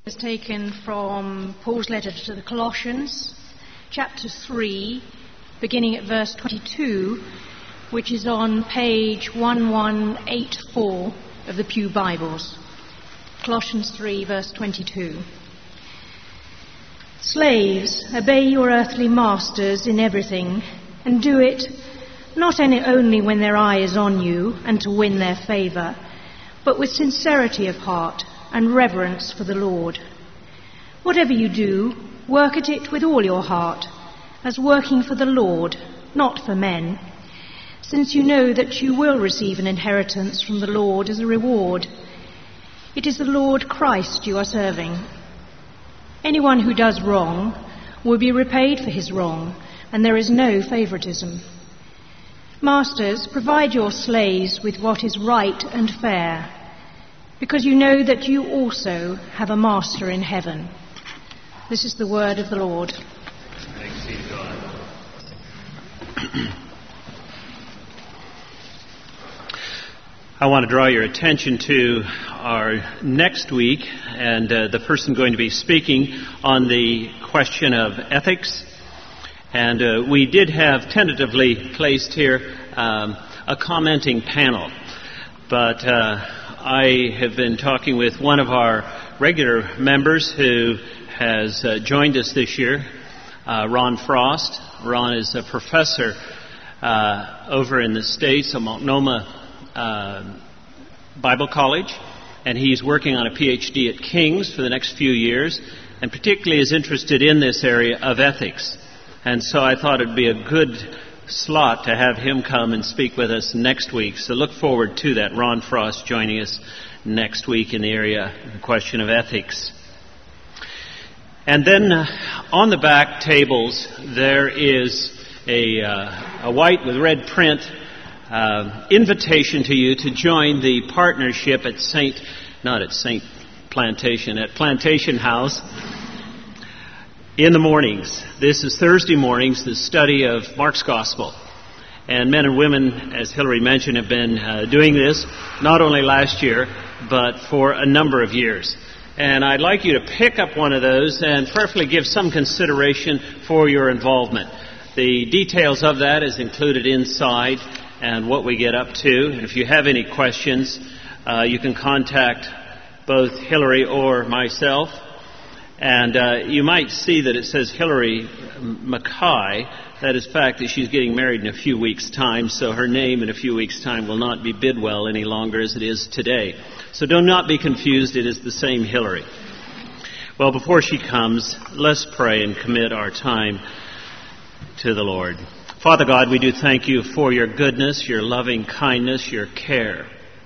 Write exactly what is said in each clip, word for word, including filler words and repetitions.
Is taken from Paul's letter to the Colossians, chapter three, beginning at verse twenty-two, which is on page eleven eighty-four of the Pew Bibles. Colossians three, verse twenty-two. Slaves, obey your earthly masters in everything, and do it not only when their eye is on you and to win their favour, but with sincerity of heart and reverence for the Lord. Whatever you do, work at it with all your heart, as working for the Lord, not for men, since you know that you will receive an inheritance from the Lord as a reward. It is the Lord Christ you are serving. Anyone who does wrong will be repaid for his wrong, and there is no favoritism. Masters, provide your slaves with what is right and fair, because you know that you also have a master in heaven. This is the word of the Lord. Thanks be to God. I want to draw your attention to our next week, and uh, the person going to be speaking on the question of ethics. And uh, we did have tentatively placed here um, a commenting panel, but uh, I have been talking with one of our regular members who has uh, joined us this year, uh, Ron Frost. Ron is a professor uh, over in the States at Multnomah uh, Bible College, and he's working on a P H D at King's for the next few years, and particularly is interested in this area of ethics. And so I thought it'd be a good slot to have him come and speak with us next week. So look forward to that. Ron Frost joining us next week in the area, the question of ethics. And then uh, on the back tables there is a, uh, a white with red print uh, invitation to you to join the partnership at Saint, not at Saint Plantation, at Plantation House in the mornings. This is Thursday mornings, the study of Mark's Gospel. And men and women, as Hillary mentioned, have been uh, doing this not only last year, but for a number of years. And I'd like you to pick up one of those and prayerfully give some consideration for your involvement. The details of that is included inside and what we get up to. And if you have any questions, uh, you can contact both Hillary or myself. And uh, you might see that it says Hillary Mackay. That is fact that she's getting married in a few weeks' time, so her name in a few weeks' time will not be Bidwell any longer as it is today. So do not be confused, it is the same Hillary. Well, before she comes, let's pray and commit our time to the Lord. Father God, we do thank you for your goodness, your loving kindness, your care.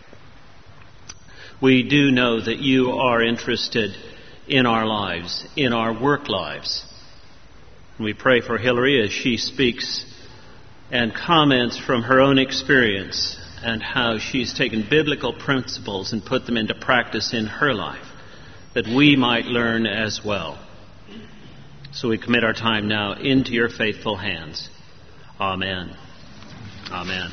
We do know that you are interested in our lives, in our work lives. And we pray for Hillary as she speaks and comments from her own experience and how she's taken biblical principles and put them into practice in her life, that we might learn as well. So we commit our time now into your faithful hands. Amen. Amen.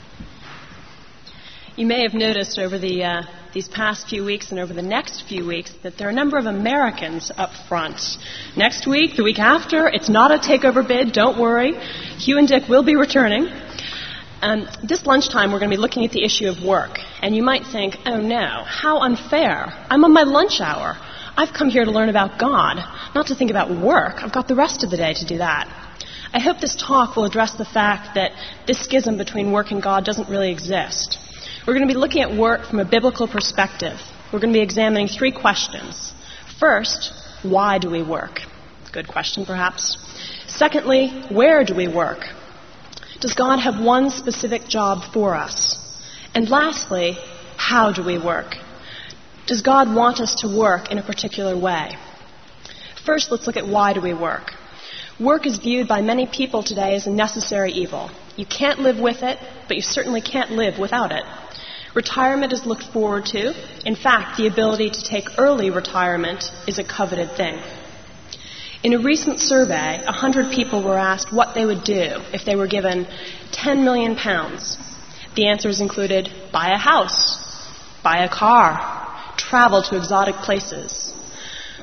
You may have noticed over the uh, these past few weeks and over the next few weeks that there are a number of Americans up front. Next week, the week after, it's not a takeover bid, don't worry. Hugh and Dick will be returning. Um, this lunchtime, we're going to be looking at the issue of work. And you might think, oh no, how unfair. I'm on my lunch hour. I've come here to learn about God, not to think about work. I've got the rest of the day to do that. I hope this talk will address the fact that this schism between work and God doesn't really exist. We're going to be looking at work from a biblical perspective. We're going to be examining three questions. First, why do we work? Good question, perhaps. Secondly, where do we work? Does God have one specific job for us? And lastly, how do we work? Does God want us to work in a particular way? First, let's look at why do we work. Work is viewed by many people today as a necessary evil. You can't live with it, but you certainly can't live without it. Retirement is looked forward to. In fact, the ability to take early retirement is a coveted thing. In a recent survey, one hundred people were asked what they would do if they were given ten million pounds. The answers included buy a house, buy a car, travel to exotic places.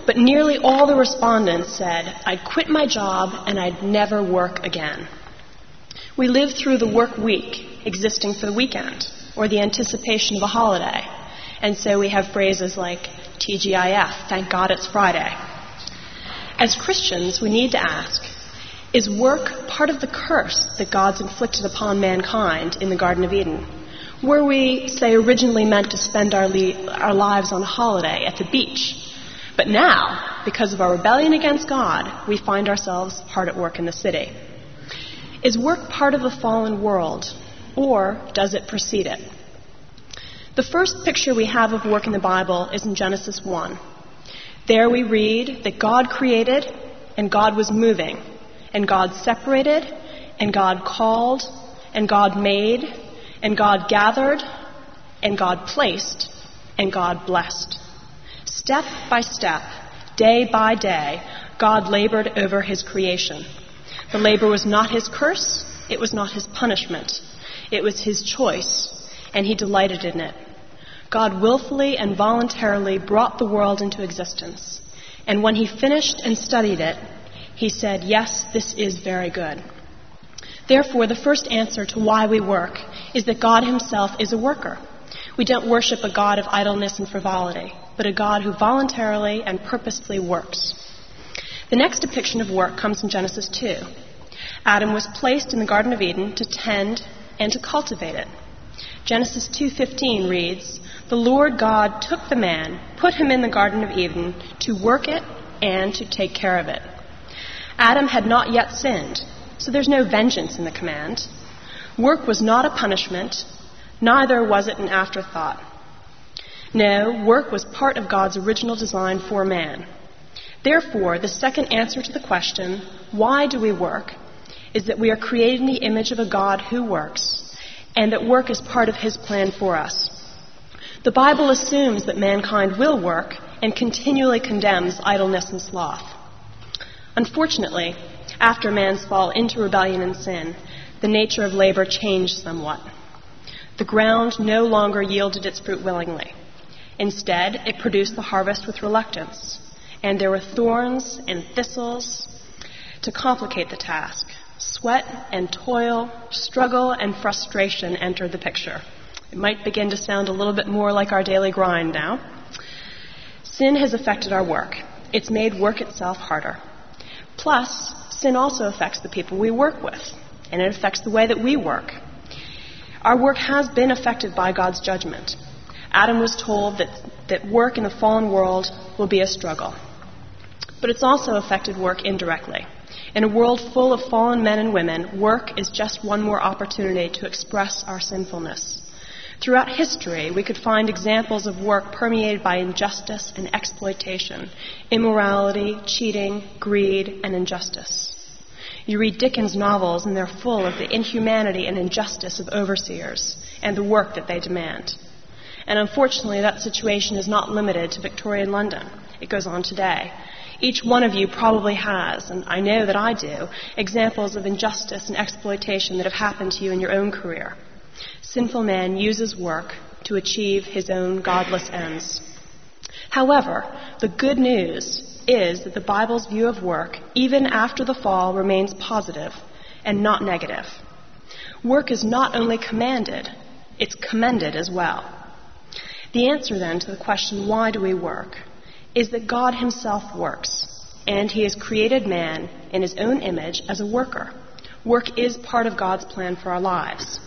But nearly all the respondents said, I'd quit my job and I'd never work again. We live through the work week, existing for the weekend, or the anticipation of a holiday. And so we have phrases like T G I F, thank God it's Friday. As Christians, we need to ask, is work part of the curse that God's inflicted upon mankind in the Garden of Eden? Were we, say, originally meant to spend our, le- our lives on a holiday at the beach? But now, because of our rebellion against God, we find ourselves hard at work in the city. Is work part of the fallen world, or does it precede it? The first picture we have of work in the Bible is in Genesis one. There we read that God created, and God was moving, and God separated, and God called, and God made, and God gathered, and God placed, and God blessed. Step by step, day by day, God labored over his creation. The labor was not his curse, it was not his punishment. It was his choice, and he delighted in it. God willfully and voluntarily brought the world into existence. And when he finished and studied it, he said, yes, this is very good. Therefore, the first answer to why we work is that God himself is a worker. We don't worship a God of idleness and frivolity, but a God who voluntarily and purposefully works. The next depiction of work comes in Genesis two. Adam was placed in the Garden of Eden to tend and to cultivate it. Genesis two fifteen reads, the Lord God took the man, put him in the Garden of Eden to work it and to take care of it. Adam had not yet sinned, so there's no vengeance in the command. Work was not a punishment, neither was it an afterthought. No, work was part of God's original design for man. Therefore, the second answer to the question, why do we work, is that we are created in the image of a God who works, and that work is part of his plan for us. The Bible assumes that mankind will work and continually condemns idleness and sloth. Unfortunately, after man's fall into rebellion and sin, the nature of labor changed somewhat. The ground no longer yielded its fruit willingly. Instead, it produced the harvest with reluctance, and there were thorns and thistles to complicate the task. Sweat and toil, struggle and frustration entered the picture. It might begin to sound a little bit more like our daily grind now. Sin has affected our work. It's made work itself harder. Plus, sin also affects the people we work with, and it affects the way that we work. Our work has been affected by God's judgment. Adam was told that, that work in the fallen world will be a struggle. But it's also affected work indirectly. In a world full of fallen men and women, work is just one more opportunity to express our sinfulness. Throughout history, we could find examples of work permeated by injustice and exploitation, immorality, cheating, greed, and injustice. You read Dickens' novels, and they're full of the inhumanity and injustice of overseers and the work that they demand. And unfortunately, that situation is not limited to Victorian London. It goes on today. Each one of you probably has, and I know that I do, examples of injustice and exploitation that have happened to you in your own career. Sinful man uses work to achieve his own godless ends. However, the good news is that the Bible's view of work, even after the fall, remains positive and not negative. Work is not only commanded, it's commended as well. The answer then to the question, why do we work, is that God himself works, and he has created man in his own image as a worker. Work is part of God's plan for our lives.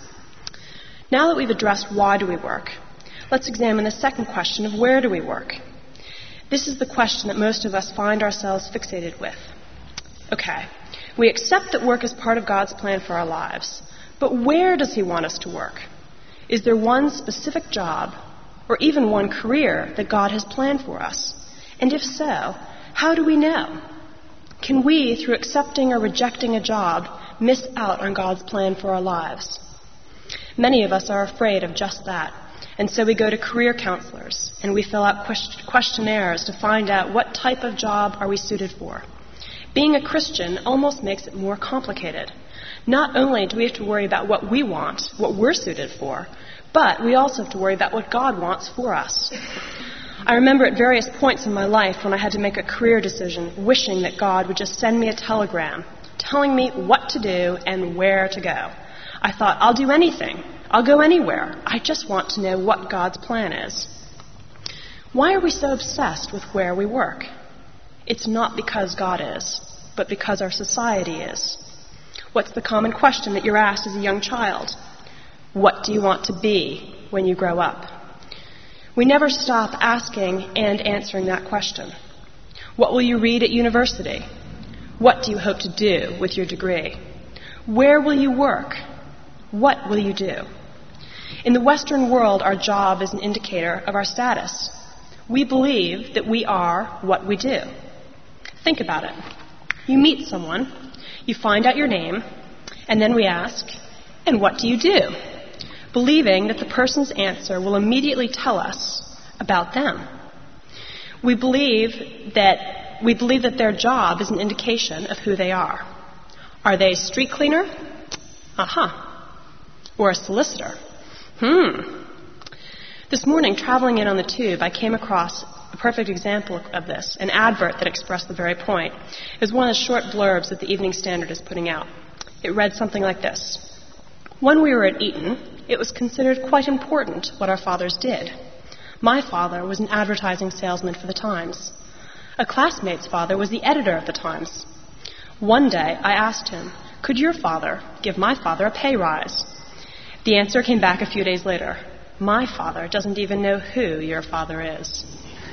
Now that we've addressed why do we work, let's examine the second question of where do we work. This is the question that most of us find ourselves fixated with. Okay, we accept that work is part of God's plan for our lives, but where does he want us to work? Is there one specific job, or even one career, that God has planned for us? And if so, how do we know? Can we, through accepting or rejecting a job, miss out on God's plan for our lives? Many of us are afraid of just that, and so we go to career counselors and we fill out questionnaires to find out what type of job are we suited for. Being a Christian almost makes it more complicated. Not only do we have to worry about what we want, what we're suited for, but we also have to worry about what God wants for us. I remember at various points in my life when I had to make a career decision, wishing that God would just send me a telegram telling me what to do and where to go. I thought, I'll do anything. I'll go anywhere. I just want to know what God's plan is. Why are we so obsessed with where we work? It's not because God is, but because our society is. What's the common question that you're asked as a young child? What do you want to be when you grow up? We never stop asking and answering that question. What will you read at university? What do you hope to do with your degree? Where will you work? What will you do? In the Western world, our job is an indicator of our status. We believe that we are what we do. Think about it. You meet someone, you find out your name, and then we ask, and what do you do? Believing that the person's answer will immediately tell us about them. We believe that we believe that their job is an indication of who they are. Are they a street cleaner? Uh-huh. Or a solicitor? Hmm. This morning, traveling in on the tube, I came across a perfect example of this, an advert that expressed the very point. It was one of the short blurbs that the Evening Standard is putting out. It read something like this. When we were at Eton, it was considered quite important what our fathers did. My father was an advertising salesman for the Times. A classmate's father was the editor of the Times. One day, I asked him, could your father give my father a pay rise? The answer came back a few days later. My father doesn't even know who your father is.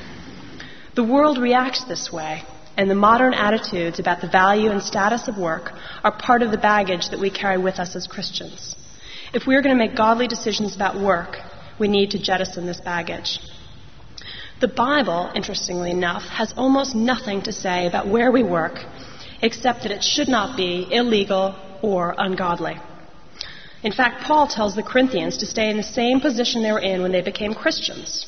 The world reacts this way, and the modern attitudes about the value and status of work are part of the baggage that we carry with us as Christians. If we are going to make godly decisions about work, we need to jettison this baggage. The Bible, interestingly enough, has almost nothing to say about where we work, except that it should not be illegal or ungodly. In fact, Paul tells the Corinthians to stay in the same position they were in when they became Christians.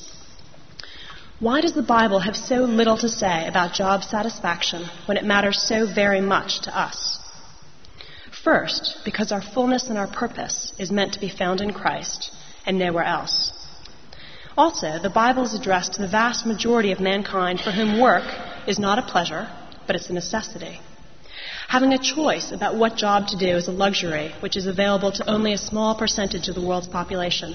Why does the Bible have so little to say about job satisfaction when it matters so very much to us? First, because our fullness and our purpose is meant to be found in Christ and nowhere else. Also, the Bible is addressed to the vast majority of mankind for whom work is not a pleasure, but it's a necessity. Having a choice about what job to do is a luxury which is available to only a small percentage of the world's population.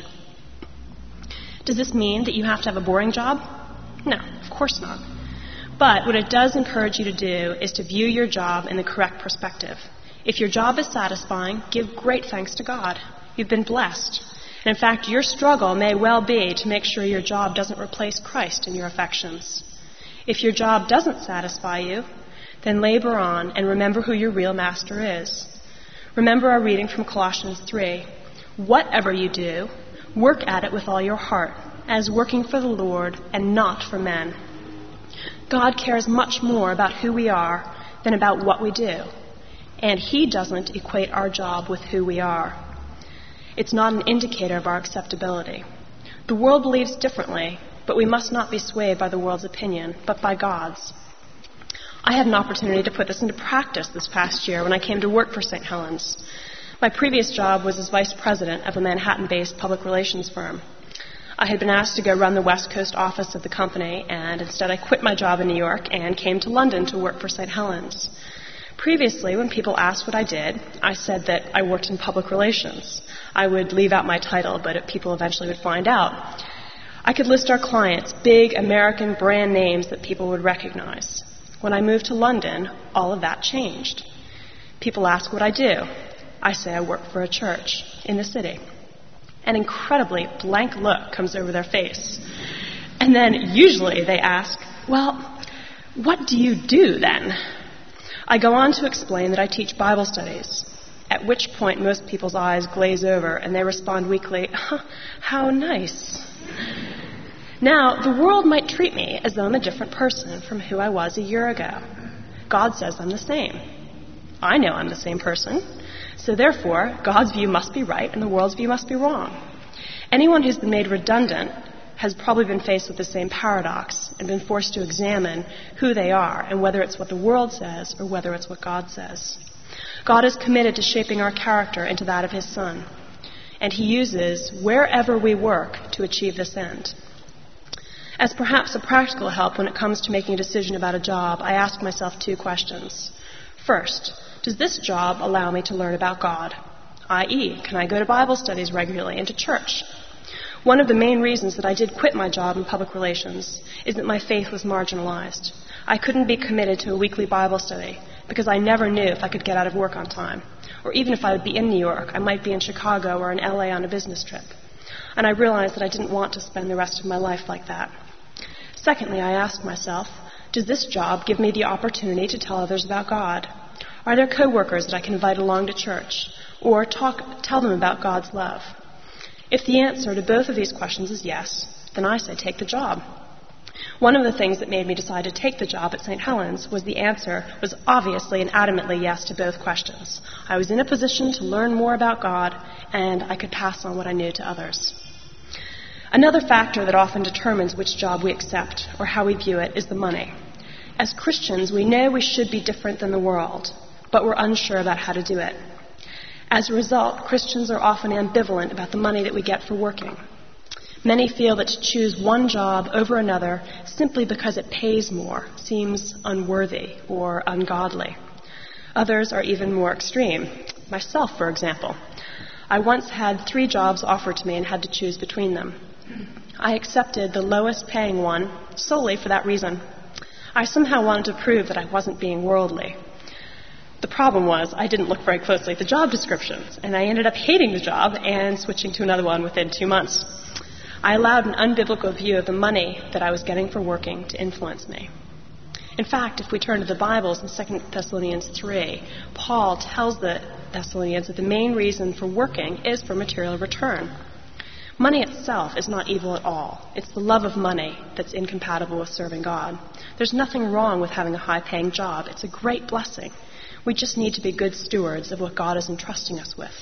Does this mean that you have to have a boring job? No, of course not. But what it does encourage you to do is to view your job in the correct perspective. If your job is satisfying, give great thanks to God. You've been blessed. And in fact, your struggle may well be to make sure your job doesn't replace Christ in your affections. If your job doesn't satisfy you, then labor on and remember who your real master is. Remember our reading from Colossians three. Whatever you do, work at it with all your heart, as working for the Lord and not for men. God cares much more about who we are than about what we do. And He doesn't equate our job with who we are. It's not an indicator of our acceptability. The world believes differently, but we must not be swayed by the world's opinion, but by God's. I had an opportunity to put this into practice this past year when I came to work for Saint Helens. My previous job was as vice president of a Manhattan-based public relations firm. I had been asked to go run the West Coast office of the company, and instead I quit my job in New York and came to London to work for Saint Helens. Previously, when people asked what I did, I said that I worked in public relations. I would leave out my title, but people eventually would find out. I could list our clients, big American brand names that people would recognize. When I moved to London, all of that changed. People ask what I do. I say I work for a church in the city. An incredibly blank look comes over their face. And then usually they ask, well, what do you do then? I go on to explain that I teach Bible studies, at which point most people's eyes glaze over and they respond weakly, huh, how nice. Now, the world might treat me as though I'm a different person from who I was a year ago. God says I'm the same. I know I'm the same person. So therefore, God's view must be right and the world's view must be wrong. Anyone who's been made redundant has probably been faced with the same paradox and been forced to examine who they are and whether it's what the world says or whether it's what God says. God is committed to shaping our character into that of His Son, and He uses wherever we work to achieve this end. As perhaps a practical help when it comes to making a decision about a job, I ask myself two questions. First, does this job allow me to learn about God? that is, can I go to Bible studies regularly and to church? One of the main reasons that I did quit my job in public relations is that my faith was marginalized. I couldn't be committed to a weekly Bible study because I never knew if I could get out of work on time. Or even if I would be in New York, I might be in Chicago or in L A on a business trip. And I realized that I didn't want to spend the rest of my life like that. Secondly, I asked myself, does this job give me the opportunity to tell others about God? Are there coworkers that I can invite along to church or talk, tell them about God's love? If the answer to both of these questions is yes, then I say take the job. One of the things that made me decide to take the job at Saint Helens was the answer was obviously and adamantly yes to both questions. I was in a position to learn more about God, and I could pass on what I knew to others. Another factor that often determines which job we accept or how we view it is the money. As Christians, we know we should be different than the world, but we're unsure about how to do it. As a result, Christians are often ambivalent about the money that we get for working. Many feel that to choose one job over another simply because it pays more seems unworthy or ungodly. Others are even more extreme. Myself, for example. I once had three jobs offered to me and had to choose between them. I accepted the lowest paying one solely for that reason. I somehow wanted to prove that I wasn't being worldly. The problem was I didn't look very closely at the job descriptions, and I ended up hating the job and switching to another one within two months. I allowed an unbiblical view of the money that I was getting for working to influence me. In fact, if we turn to the Bibles in Second Thessalonians three, Paul tells the Thessalonians that the main reason for working is for material return. Money itself is not evil at all. It's the love of money that's incompatible with serving God. There's nothing wrong with having a high-paying job. It's a great blessing. We just need to be good stewards of what God is entrusting us with.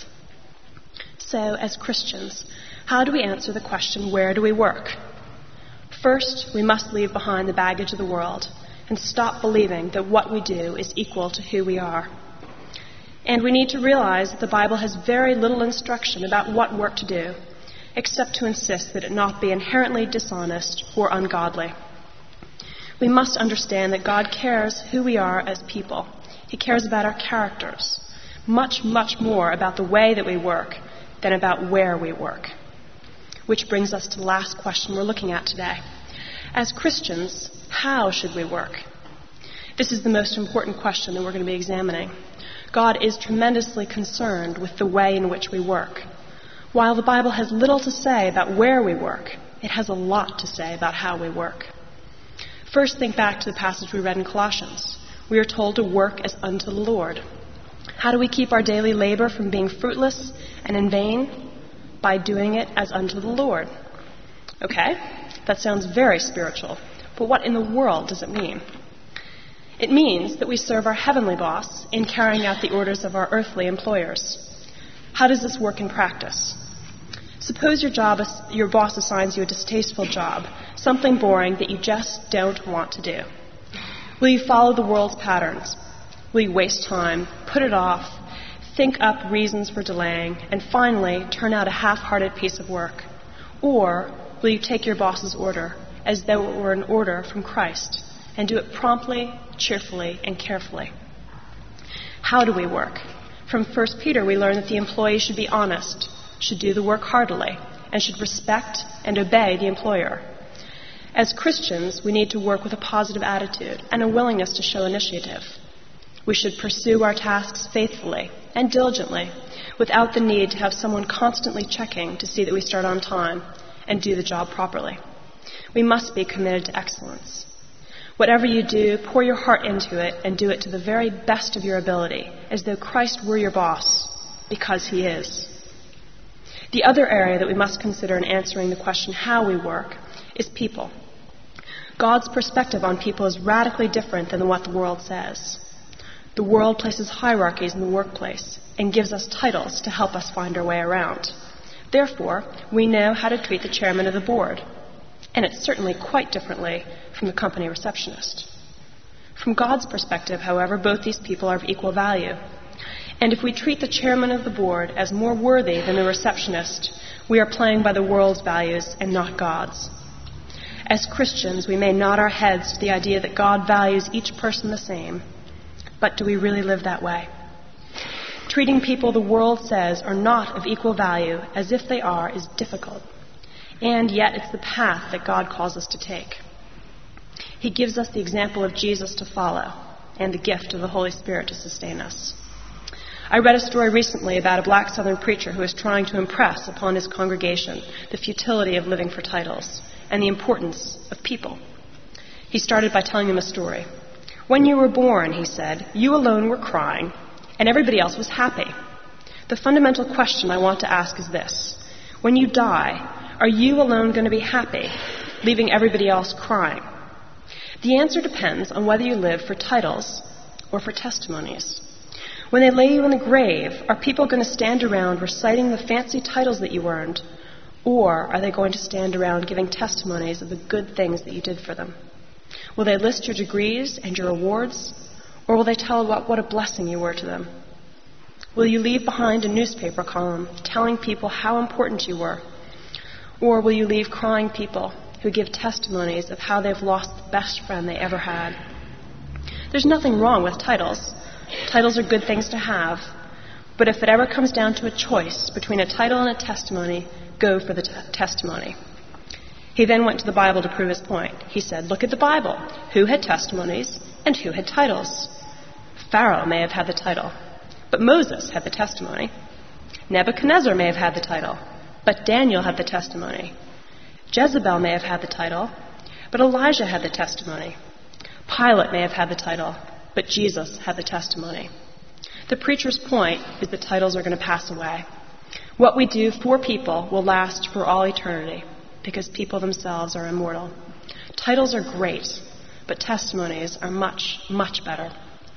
So, as Christians, how do we answer the question, where do we work? First, we must leave behind the baggage of the world and stop believing that what we do is equal to who we are. And we need to realize that the Bible has very little instruction about what work to do, except to insist that it not be inherently dishonest or ungodly. We must understand that God cares who we are as people. He cares about our characters, much, much more about the way that we work than about where we work. Which brings us to the last question we're looking at today. As Christians, how should we work? This is the most important question that we're going to be examining. God is tremendously concerned with the way in which we work. While the Bible has little to say about where we work, it has a lot to say about how we work. First, think back to the passage we read in Colossians. We are told to work as unto the Lord. How do we keep our daily labor from being fruitless and in vain? By doing it as unto the Lord. Okay, that sounds very spiritual, but what in the world does it mean? It means that we serve our heavenly boss in carrying out the orders of our earthly employers. How does this work in practice? Suppose your job, your boss assigns you a distasteful job, something boring that you just don't want to do. Will you follow the world's patterns? Will you waste time, put it off, think up reasons for delaying, and finally turn out a half-hearted piece of work? Or will you take your boss's order as though it were an order from Christ and do it promptly, cheerfully, and carefully? How do we work? From First Peter, we learn that the employee should be honest, should do the work heartily, and should respect and obey the employer. As Christians, we need to work with a positive attitude and a willingness to show initiative. We should pursue our tasks faithfully and diligently without the need to have someone constantly checking to see that we start on time and do the job properly. We must be committed to excellence. Whatever you do, pour your heart into it and do it to the very best of your ability, as though Christ were your boss, because he is. The other area that we must consider in answering the question how we work is people. God's perspective on people is radically different than what the world says. The world places hierarchies in the workplace and gives us titles to help us find our way around. Therefore, we know how to treat the chairman of the board, and it's certainly quite differently from the company receptionist. From God's perspective, however, both these people are of equal value. And if we treat the chairman of the board as more worthy than the receptionist, we are playing by the world's values and not God's. As Christians, we may nod our heads to the idea that God values each person the same, but do we really live that way? Treating people the world says are not of equal value as if they are is difficult, and yet it's the path that God calls us to take. He gives us the example of Jesus to follow and the gift of the Holy Spirit to sustain us. I read a story recently about a black Southern preacher who was trying to impress upon his congregation the futility of living for titles and the importance of people. He started by telling them a story. When you were born, he said, you alone were crying, and everybody else was happy. The fundamental question I want to ask is this. When you die, are you alone going to be happy, leaving everybody else crying? The answer depends on whether you live for titles or for testimonies. When they lay you in the grave, are people going to stand around reciting the fancy titles that you earned, or are they going to stand around giving testimonies of the good things that you did for them? Will they list your degrees and your awards, or will they tell what, what a blessing you were to them? Will you leave behind a newspaper column telling people how important you were, or will you leave crying people who give testimonies of how they've lost the best friend they ever had? There's nothing wrong with titles. Titles are good things to have, but if it ever comes down to a choice between a title and a testimony, go for the t- testimony. He then went to the Bible to prove his point. He said, look at the Bible. Who had testimonies and who had titles? Pharaoh may have had the title, but Moses had the testimony. Nebuchadnezzar may have had the title, but Daniel had the testimony. Jezebel may have had the title, but Elijah had the testimony. Pilate may have had the title, but Jesus had the testimony. The preacher's point is that titles are going to pass away. What we do for people will last for all eternity because people themselves are immortal. Titles are great, but testimonies are much, much better.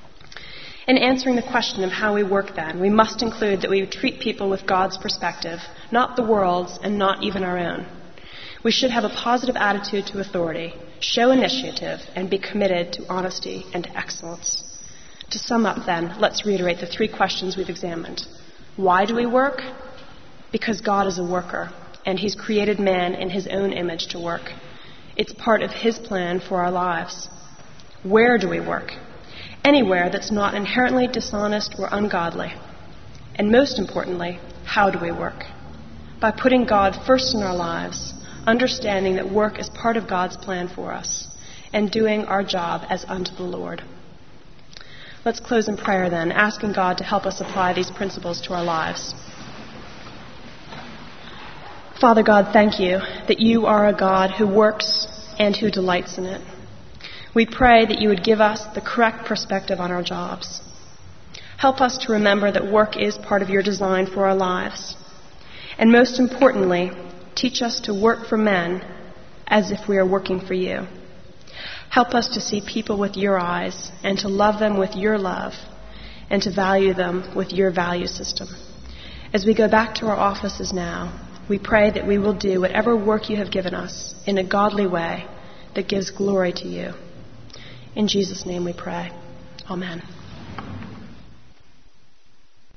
In answering the question of how we work then, we must include that we treat people with God's perspective, not the world's and not even our own. We should have a positive attitude to authority, show initiative, and be committed to honesty and excellence. To sum up then, let's reiterate the three questions we've examined. Why do we work? Because God is a worker, and He's created man in His own image to work. It's part of His plan for our lives. Where do we work? Anywhere that's not inherently dishonest or ungodly. And most importantly, how do we work? By putting God first in our lives, understanding that work is part of God's plan for us, and doing our job as unto the Lord. Let's close in prayer then, asking God to help us apply these principles to our lives. Father God, thank you that you are a God who works and who delights in it. We pray that you would give us the correct perspective on our jobs. Help us to remember that work is part of your design for our lives. And most importantly, teach us to work for men as if we are working for you. Help us to see people with your eyes and to love them with your love and to value them with your value system. As we go back to our offices now, we pray that we will do whatever work you have given us in a godly way that gives glory to you. In Jesus' name we pray. Amen.